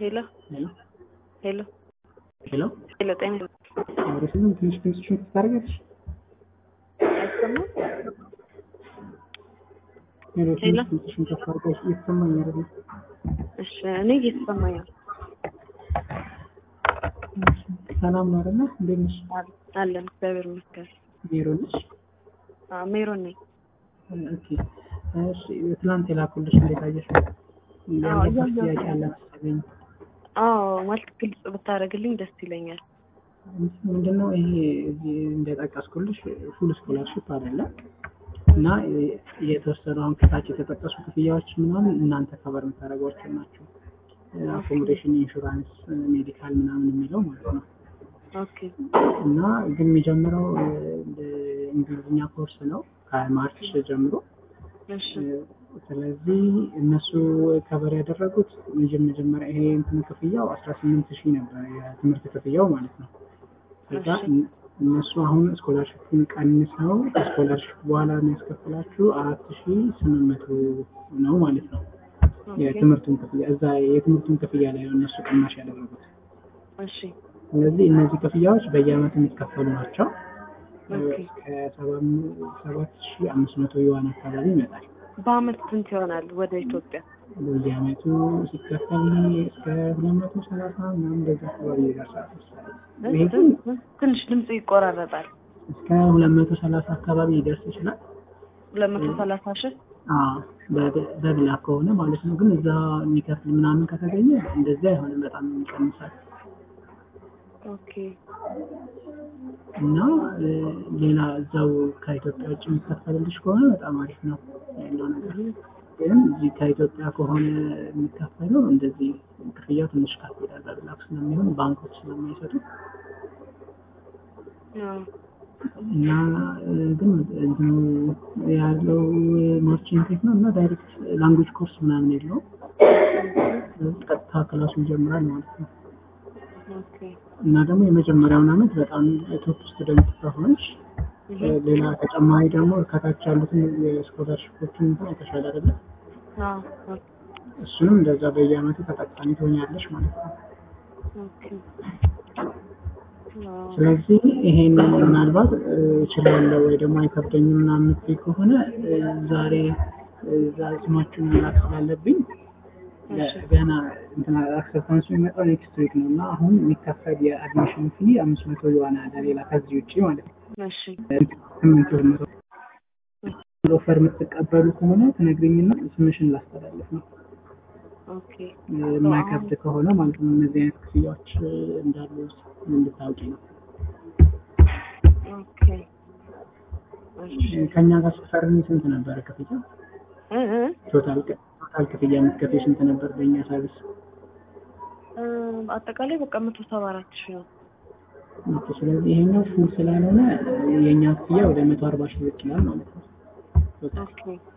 ሄሎ ሄሎ ሄሎ ሄሎ ሄሎ ጤና ወረሰን ትንሽ ትንሽን ታርጋለሽ? አይሰማም? ሄሎ ሄሎ ትንሽን ታርጋለሽ? ይሰማኝ አይደል? እሺ እኔ እየተሰማኝ ነው። ሰላም ነው አይደል? እንዴት ነሽ? አለን እግዚአብሔር ይመስገን። ሜሮን ነሽ? ሜሮን ነኝ። ኦኬ እሺ ትናንት የላኩልሽ እንዴት አየሽ? ጥያቄ አለ መሰለኝ። ማለት ግልጽ ብታደርግልኝ ደስ ይለኛል። ምንድነው ይሄ እንደጠቀስኩልሽ ፉል ስኮላርሺፕ አይደለም እና የተወሰኑ አሁን ከታች የተጠቀሱ ክፍያዎች ምናምን እናንተ ከበር የምታደርጓቸው ናቸው። አኮሞዴሽን፣ ኢንሹራንስ፣ ሜዲካል ምናምን የሚለው ማለት ነው። ኦኬ እና ግን የሚጀምረው እንግሊዝኛ ኮርስ ነው ከማርች ጀምሮ። እሺ ስለዚህ እነሱ ከበር ያደረጉት መጀመሪያ ይሄ እንትን ክፍያው 18000 ነበር የትምህርት ክፍያው ማለት ነው። ከዛ እነሱ አሁን ስኮላርሺፕን ቀንሰው ከስኮላርሺፕ በኋላ የሚያስከፍላችሁ 4800 ነው ማለት ነው። የትምህርቱን ክፍያ እዛ የትምህርቱን ክፍያ ላይ ነው እነሱ ቅናሽ ያደረጉት። እሺ ስለዚህ እነዚህ ክፍያዎች በየዓመቱ የሚከፈሉ ናቸው። ከ7500 ዩዋን አካባቢ ይመጣል። በአመት ስንት ይሆናል ወደ ኢትዮጵያ? በየዓመቱ ሲከፈል እስከ 230 ምናምን እንደዛ አካባቢ ይደርሳል። ትንሽ ድምጽ ይቆራረጣል። እስከ 230 አካባቢ ይደርስ ይችላል። 230 ሺህ በብላ ከሆነ ማለት ነው። ግን እዛ የሚከፍል ምናምን ከተገኘ እንደዛ አይሆንም፣ በጣም ይቀንሳል። ኦኬ እና ሌላ እዛው ከኢትዮጵያ ውጭ የሚከፈልልሽ ከሆነ በጣም አሪፍ ነው ያለው ነገር። ግን እዚህ ከኢትዮጵያ ከሆነ የሚከፈለው እንደዚህ ክፍያው ትንሽ ከፍ ይላል በብላክ ስለሚሆን ባንኮች ስለማይሰጡ እና ግን እንትኑ ያለው ማርቺንግ ቴክ ነው እና ዳይሬክት ላንጉዌጅ ኮርስ ምናምን የለውም። ቀጥታ ክላሱ ይጀምራል ማለት ነው። ኦኬ እና ደግሞ የመጀመሪያውን አመት በጣም ቶፕ ስቱደንት ከሆንሽ ሌላ ተጨማሪ ደግሞ ከታች ያሉትን የስኮላርሺፖችን የተሻለ አይደለም። እሱንም እንደዛ በየዓመቱ ተጠቃሚ ትሆኛለሽ ማለት ነው። ኦኬ ስለዚህ ይሄን ምናልባት እችላለሁ ወይ ደግሞ አይከብደኝም ምናምን የምትይ ከሆነ ዛሬ ስማችሁን መላክ ስላለብኝ ገና እንትና አክሰፕታንሱ የሚመጣው ኔክስት ዊክ ነው እና አሁን የሚከፈል የአድሚሽን ፊ 500 ዩዋን አለ ሌላ ከዚህ ውጪ ማለት ነው። እሺ 800 ኦፈር የምትቀበሉ ከሆነ ትነግሪኝና ስምሽን ላስተላልፍ ነው። ኦኬ የማይከብድ ከሆነ ማለት ነው። እነዚህ አይነት ክፍያዎች እንዳሉ እንድታውቂ ነው። ኦኬ ከኛ ጋር ስትፈርሚ ስንት ነበር ክፍያው? ቶታል ክፍያ የምትከፍይ ስንት ነበር በእኛ ሰርቪስ? አጠቃላይ በቃ 174,000 ነው። ስለዚህ ይሄኛው ፉል ስላልሆነ የኛ ክፍያ ወደ 140,000 ይችላል ማለት ነው። ኦኬ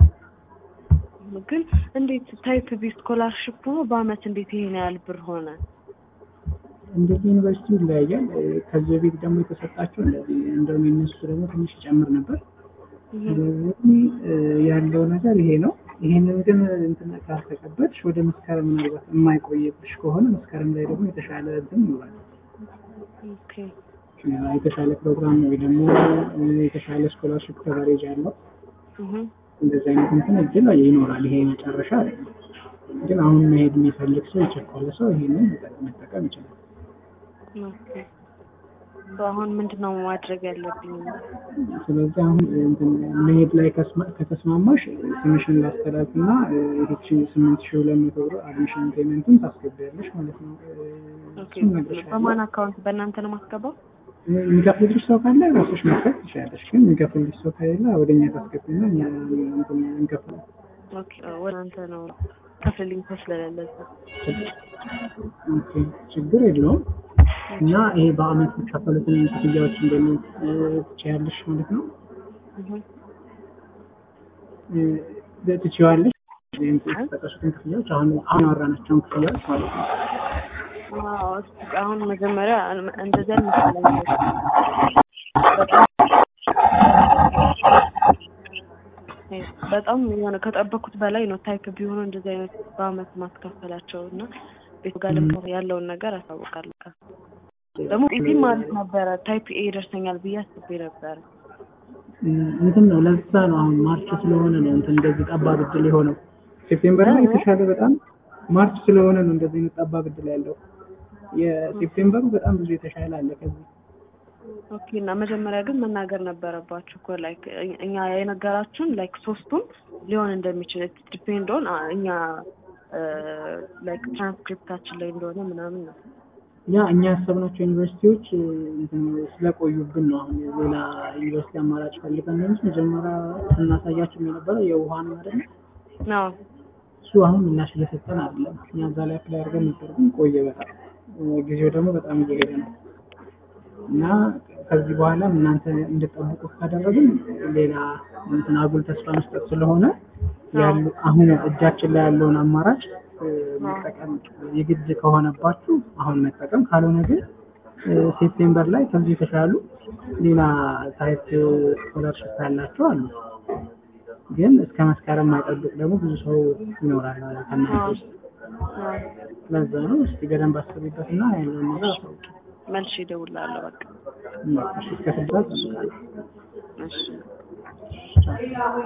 ግን እንዴት ታይፕ ቢ ስኮላርሺፕ ነው በአመት እንዴት ይሄን ያህል ብር ሆነ? እንደዚህ ዩኒቨርሲቲ ይለያያል። ከዚህ በፊት ደግሞ የተሰጣቸው እንደዚህ እንደውም የነሱ ደግሞ ትንሽ ይጨምር ነበር። ስለዚህ ያለው ነገር ይሄ ነው። ይሄንን ግን እንትን ካልተቀበልሽ ወደ መስከረም ምናልባት የማይቆይብሽ ከሆነ መስከረም ላይ ደግሞ የተሻለ እንትን ይኖራል። ኦኬ የተሻለ ፕሮግራም ወይ ደግሞ የተሻለ ስኮላርሺፕ ከቨሬጅ ያለው እንደዚህ አይነት እንትን እድል ይኖራል። ይሄ መጨረሻ አይደለም። ግን አሁን መሄድ የሚፈልግ ሰው የቸኮለ ሰው ይሄንን መጠቀም ይችላል። ኦኬ አሁን ምንድነው ማድረግ ያለብኝ? ስለዚህ አሁን እንትን መሄድ ላይ ከተስማማሽ ስምሽን ላስተላልፍና እቺ 8200 ብር አድሚሽን ፔመንቱን ታስገቢያለሽ ማለት ነው። ኦኬ በማን አካውንት በእናንተ ነው ማስገባው? የሚከፍልልሽ ሰው ካለ ራስሽ መክፈል ትችያለሽ። ግን የሚከፍልልሽ ሰው ከሌለ ወደኛ ታስገቢና እኛ እንከፍላለን። ኦኬ ወራንተ ነው ከፍልልኝ ስለሌለ ኦኬ ችግር የለውም። እና ይሄ በአመት የሚከፈሉትን ክፍያዎች እንደምን ትችያለሽ ማለት ነው። ትችያለሽ የተጠቀሱትን ክፍያዎች አሁን ያወራናቸውን ክፍያዎች ማለት ነው። አሁን መጀመሪያ እንደዛ መሰለኝ በጣም የሆነ ከጠበኩት በላይ ነው። ታይፕ ቢሆኑ እንደዚህ አይነት በአመት ማስከፈላቸው እና ቤት ጋር ያለውን ነገር አሳውቃለሁ። ደግሞ ኢቲ ማለት ነበር ታይፕ ኤ ይደርሰኛል ብዬ አስቤ ነበር። እንትን ነው ለዛ ነው አሁን ማርች ስለሆነ ነው እንትን እንደዚህ ጠባብ እድል የሆነው። ሴፕቴምበር ላይ የተሻለ በጣም ማርች ስለሆነ ነው እንደዚህ ጠባብ እድል ያለው። የሴፕቴምበሩ በጣም ብዙ የተሻለ አለ ከዚህ። ኦኬ እና መጀመሪያ ግን መናገር ነበረባችሁ እኮ ላይክ እኛ የነገራችሁን ላይክ ሶስቱም ሊሆን እንደሚችል ዲፔንድ ኦን እኛ ላይክ ትራንስክሪፕታችን ላይ እንደሆነ ምናምን ነው። ያ እኛ ያሰብናቸው ዩኒቨርሲቲዎች ስለቆዩብን ነው። አሁን ሌላ ዩኒቨርሲቲ አማራጭ ፈልገን ነው እንጂ መጀመሪያ ስናሳያቸው የነበረው የውሃን አይደል ነው። እሱ አሁን ምላሽ እየሰጠን አይደለም። እኛ እዛ ላይ አፕላይ አድርገን ነበር ግን ቆየ በጣም ጊዜው ደግሞ በጣም እየሄደ ነው እና ከዚህ በኋላ እናንተ እንድትጠብቁ ካደረግን ሌላ እንትን አጉል ተስፋ መስጠት ስለሆነ ያሉ አሁን እጃችን ላይ ያለውን አማራጭ መጠቀም የግድ ከሆነባችሁ አሁን መጠቀም፣ ካልሆነ ግን ሴፕቴምበር ላይ ከዚህ የተሻሉ ሌላ ታይፕ ስኮላርሺፕ ያላቸው አሉ። ግን እስከ መስከረም ማይጠብቅ ደግሞ ብዙ ሰው ይኖራል ከእናንተ ውስጥ። ለዛ ነው እስቲ በደንብ አስቢበትና ያለውን ነገር አሳውቂ። መልሼ እደውላለሁ በቃ። እስከ 6 ሰዓት እጠብቃለሁ። እሺ